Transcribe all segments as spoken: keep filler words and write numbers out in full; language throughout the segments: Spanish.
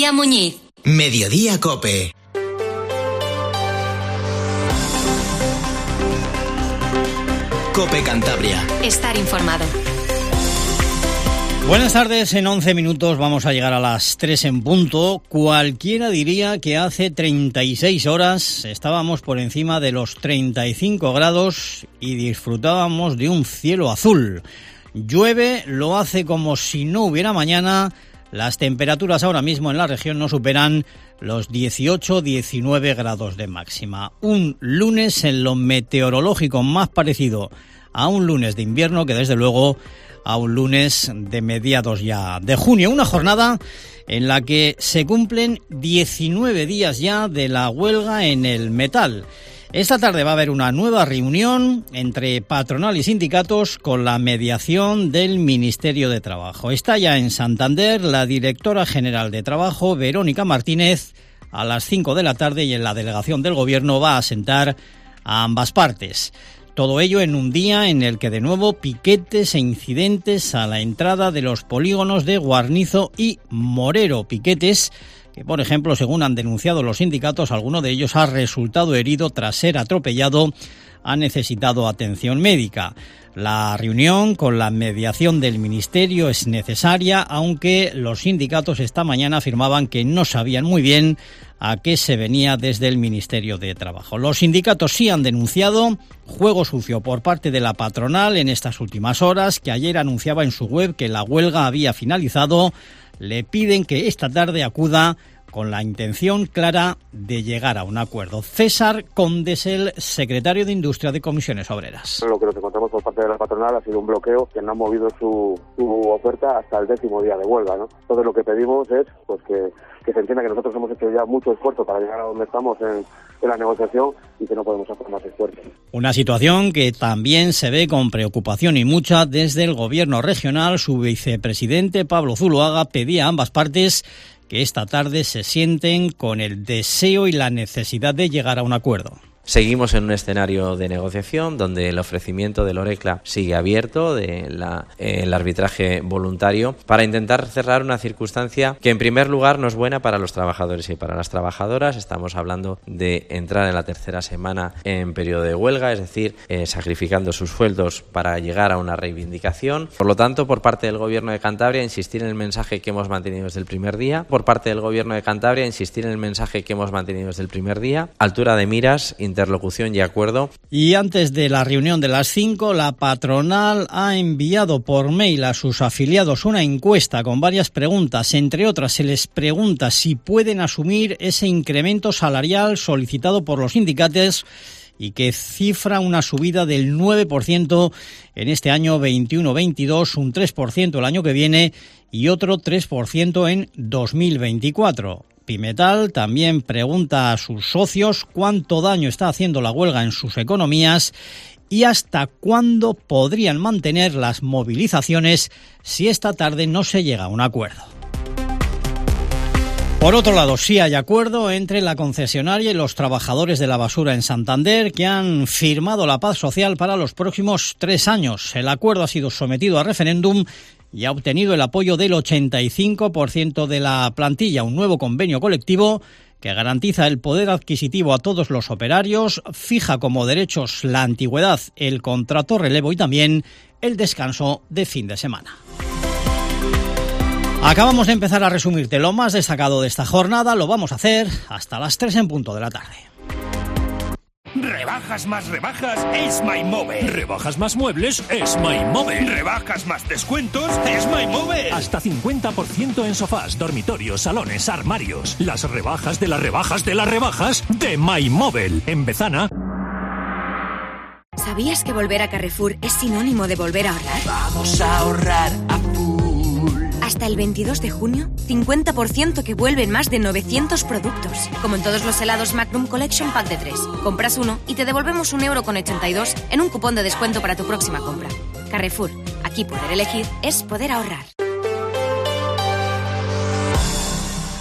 María Muñiz. Mediodía Cope. Cope Cantabria. Estar informado. Buenas tardes, en once minutos vamos a llegar a las tres en punto. Cualquiera diría que hace treinta y seis horas estábamos por encima de los treinta y cinco grados y disfrutábamos de un cielo azul. Llueve, lo hace como si no hubiera mañana. Las temperaturas ahora mismo en la región no superan los dieciocho a diecinueve grados de máxima. Un lunes en lo meteorológico más parecido a un lunes de invierno que desde luego a un lunes de mediados ya de junio. Una jornada en la que se cumplen diecinueve días ya de la huelga en el metal. Esta tarde va a haber una nueva reunión entre patronal y sindicatos con la mediación del Ministerio de Trabajo. Está ya en Santander la directora general de Trabajo, Verónica Martínez, a las cinco de la tarde, y en la delegación del Gobierno va a sentar a ambas partes. Todo ello en un día en el que de nuevo piquetes e incidentes a la entrada de los polígonos de Guarnizo y Morero. Piquetes que, por ejemplo, según han denunciado los sindicatos, alguno de ellos ha resultado herido tras ser atropellado, ha necesitado atención médica. La reunión con la mediación del Ministerio es necesaria, aunque los sindicatos esta mañana afirmaban que no sabían muy bien a qué se venía desde el Ministerio de Trabajo. Los sindicatos sí han denunciado juego sucio por parte de la patronal en estas últimas horas, que ayer anunciaba en su web que la huelga había finalizado. Le piden que esta tarde acuda con la intención clara de llegar a un acuerdo. César Condesel, secretario de Industria de Comisiones Obreras. Lo que nos encontramos por parte de la patronal ha sido un bloqueo que no ha movido su, su oferta hasta el décimo día de huelga, ¿no? Entonces lo que pedimos es pues que, que se entienda que nosotros hemos hecho ya mucho esfuerzo para llegar a donde estamos en, en la negociación y que no podemos hacer más esfuerzo. Una situación que también se ve con preocupación y mucha desde el Gobierno regional. Su vicepresidente, Pablo Zuloaga, pedía a ambas partes que esta tarde se sienten con el deseo y la necesidad de llegar a un acuerdo. Seguimos en un escenario de negociación donde el ofrecimiento del ORECLA sigue abierto, de la, eh, el arbitraje voluntario, para intentar cerrar una circunstancia que en primer lugar no es buena para los trabajadores y para las trabajadoras. Estamos hablando de entrar en la tercera semana en periodo de huelga, es decir, eh, sacrificando sus sueldos para llegar a una reivindicación. Por lo tanto, por parte del Gobierno de Cantabria, insistir en el mensaje que hemos mantenido desde el primer día. Por parte del Gobierno de Cantabria, insistir en el mensaje que hemos mantenido desde el primer día. Altura de miras, interlocución y acuerdo. Y antes de la reunión de las cinco, la patronal ha enviado por mail a sus afiliados una encuesta con varias preguntas. Entre otras, se les pregunta si pueden asumir ese incremento salarial solicitado por los sindicatos y que cifra una subida del nueve por ciento en este año veintiuno veintidós, un tres por ciento el año que viene y otro tres por ciento en dos mil veinticuatro. Pimetal también pregunta a sus socios cuánto daño está haciendo la huelga en sus economías y hasta cuándo podrían mantener las movilizaciones si esta tarde no se llega a un acuerdo. Por otro lado, sí hay acuerdo entre la concesionaria y los trabajadores de la basura en Santander, que han firmado la paz social para los próximos tres años. El acuerdo ha sido sometido a referéndum y ha obtenido el apoyo del ochenta y cinco por ciento de la plantilla. Un nuevo convenio colectivo que garantiza el poder adquisitivo a todos los operarios, fija como derechos la antigüedad, el contrato relevo y también el descanso de fin de semana. Acabamos de empezar a resumirte lo más destacado de esta jornada. Lo vamos a hacer hasta las tres en punto de la tarde. Rebajas más rebajas es MyMóvil. Rebajas más muebles es MyMóvil. Rebajas más descuentos es MyMóvil. Hasta cincuenta por ciento en sofás, dormitorios, salones, armarios. Las rebajas de las rebajas de las rebajas de MyMóvil. En Bezana. ¿Sabías que volver a Carrefour es sinónimo de volver a ahorrar? Vamos a ahorrar a full. Hasta el veintidós de junio, cincuenta por ciento que vuelven más de novecientos productos. Como en todos los helados Magnum Collection Pack de tres. Compras uno y te devolvemos un euro con ochenta y dos en un cupón de descuento para tu próxima compra. Carrefour, aquí poder elegir es poder ahorrar.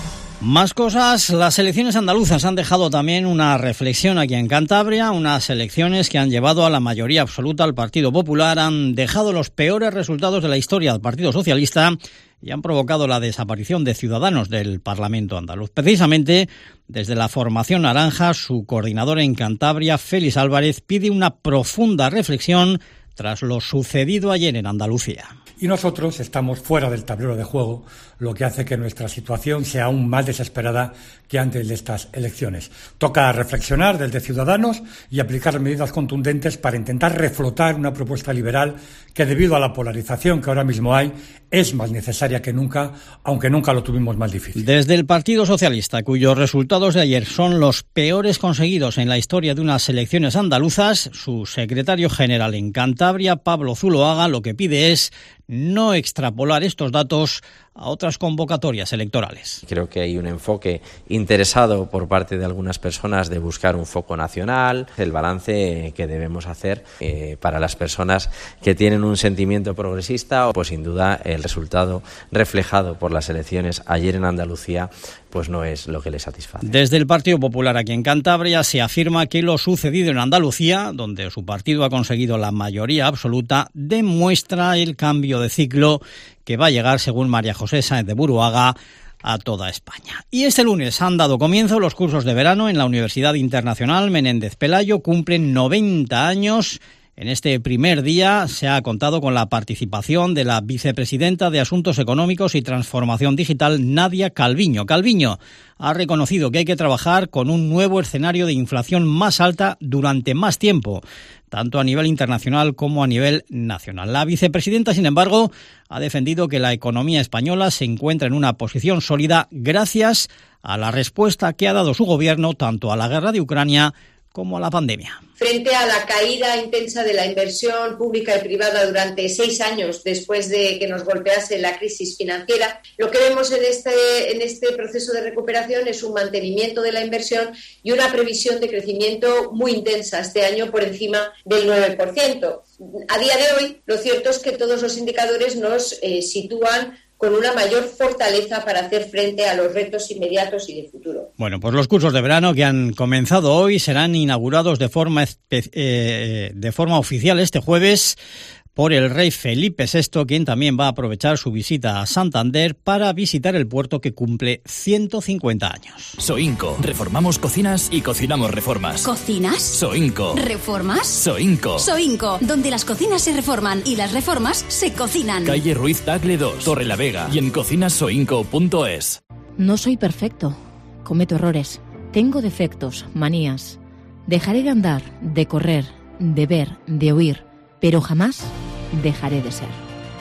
Más cosas, las elecciones andaluzas han dejado también una reflexión aquí en Cantabria, unas elecciones que han llevado a la mayoría absoluta al Partido Popular, han dejado los peores resultados de la historia del Partido Socialista y han provocado la desaparición de Ciudadanos del Parlamento andaluz. Precisamente, desde la formación naranja, su coordinador en Cantabria, Félix Álvarez, pide una profunda reflexión tras lo sucedido ayer en Andalucía. Y nosotros estamos fuera del tablero de juego, lo que hace que nuestra situación sea aún más desesperada que antes de estas elecciones. Toca reflexionar desde Ciudadanos y aplicar medidas contundentes para intentar reflotar una propuesta liberal que, debido a la polarización que ahora mismo hay, es más necesaria que nunca, aunque nunca lo tuvimos más difícil. Desde el Partido Socialista, cuyos resultados de ayer son los peores conseguidos en la historia de unas elecciones andaluzas, su secretario general en Cantabria, Pablo Zuloaga, lo que pide es no extrapolar estos datos a otras convocatorias electorales. Creo que hay un enfoque interesado por parte de algunas personas de buscar un foco nacional, el balance que debemos hacer eh, para las personas que tienen un sentimiento progresista, pues sin duda el resultado reflejado por las elecciones ayer en Andalucía pues no es lo que les satisface. Desde el Partido Popular aquí en Cantabria se afirma que lo sucedido en Andalucía, donde su partido ha conseguido la mayoría absoluta, demuestra el cambio de ciclo que va a llegar, según María José Sáenz de Buruaga, a toda España. Y este lunes han dado comienzo los cursos de verano en la Universidad Internacional Menéndez Pelayo. Cumplen noventa años. En este primer día se ha contado con la participación de la vicepresidenta de Asuntos Económicos y Transformación Digital, Nadia Calviño. Calviño ha reconocido que hay que trabajar con un nuevo escenario de inflación más alta durante más tiempo, tanto a nivel internacional como a nivel nacional. La vicepresidenta, sin embargo, ha defendido que la economía española se encuentra en una posición sólida gracias a la respuesta que ha dado su gobierno tanto a la guerra de Ucrania como a la pandemia. Frente a la caída intensa de la inversión pública y privada durante seis años después de que nos golpease la crisis financiera, lo que vemos en este, en este proceso de recuperación es un mantenimiento de la inversión y una previsión de crecimiento muy intensa este año por encima del nueve por ciento. A día de hoy, lo cierto es que todos los indicadores nos eh, sitúan con una mayor fortaleza para hacer frente a los retos inmediatos y de futuro. Bueno, pues los cursos de verano que han comenzado hoy serán inaugurados de forma, espe- eh, de forma oficial este jueves por el rey Felipe sexto, quien también va a aprovechar su visita a Santander para visitar el puerto que cumple ciento cincuenta años. Soinco. Reformamos cocinas y cocinamos reformas. ¿Cocinas? Soinco. ¿Reformas? Soinco. Soinco, donde las cocinas se reforman y las reformas se cocinan. Calle Ruiz Tagle dos, Torre la Vega y en cocinas soinco punto es. No soy perfecto. Cometo errores. Tengo defectos, manías. Dejaré de andar, de correr, de ver, de oír, pero jamás dejaré de ser.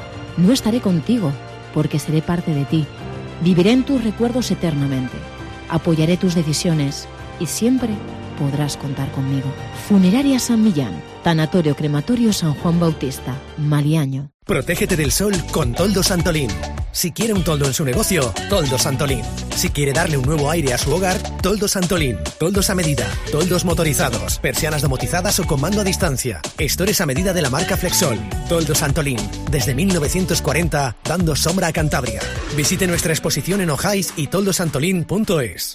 No estaré contigo, porque seré parte de ti. Viviré en tus recuerdos eternamente. Apoyaré tus decisiones y siempre podrás contar conmigo. Funeraria San Millán, Tanatorio Crematorio San Juan Bautista, Maliaño. Protégete del sol con Toldos Antolín. Si quiere un toldo en su negocio, Toldos Antolín. Si quiere darle un nuevo aire a su hogar, Toldos Antolín. Toldos a medida, toldos motorizados, persianas domotizadas o con mando a distancia. Estores a medida de la marca Flexol. Toldos Antolín. Desde mil novecientos cuarenta, dando sombra a Cantabria. Visite nuestra exposición en Ojais y toldos antolín punto es.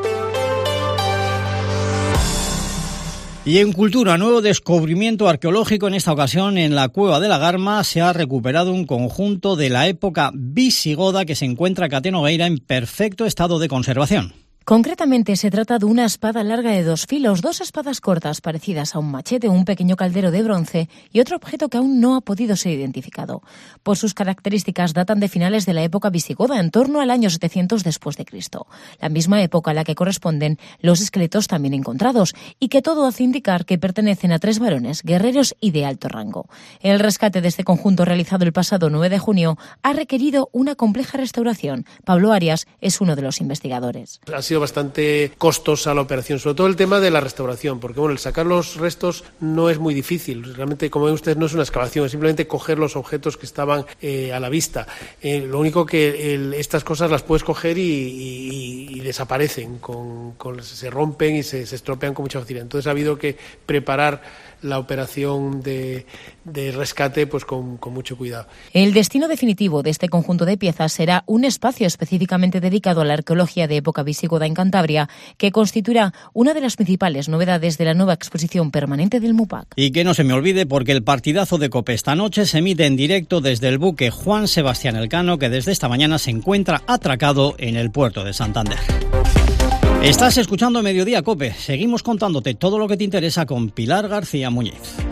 Y en cultura, nuevo descubrimiento arqueológico. En esta ocasión, en la Cueva de la Garma se ha recuperado un conjunto de la época visigoda que se encuentra en Catenogueira en perfecto estado de conservación. Concretamente se trata de una espada larga de dos filos, dos espadas cortas parecidas a un machete, un pequeño caldero de bronce y otro objeto que aún no ha podido ser identificado. Por sus características datan de finales de la época visigoda, en torno al año setecientos después de Cristo, la misma época a la que corresponden los esqueletos también encontrados, y que todo hace indicar que pertenecen a tres varones, guerreros y de alto rango. El rescate de este conjunto, realizado el pasado nueve de junio, ha requerido una compleja restauración. Pablo Arias es uno de los investigadores. Ha sido bastante costosa la operación, sobre todo el tema de la restauración, porque bueno, el sacar los restos no es muy difícil. Realmente, como ven ustedes, no es una excavación, es simplemente coger los objetos que estaban eh, a la vista. Eh, lo único que el, estas cosas las puedes coger y, y, y desaparecen, con, con, se rompen y se, se estropean con mucha facilidad. Entonces ha habido que preparar la operación de, de rescate pues con, con mucho cuidado. El destino definitivo de este conjunto de piezas será un espacio específicamente dedicado a la arqueología de época visigoda en Cantabria, que constituirá una de las principales novedades de la nueva exposición permanente del MUPAC. Y que no se me olvide, porque el partidazo de COPE esta noche se emite en directo desde el buque Juan Sebastián Elcano, que desde esta mañana se encuentra atracado en el puerto de Santander. Estás escuchando Mediodía COPE. Seguimos contándote todo lo que te interesa con Pilar García Muñiz.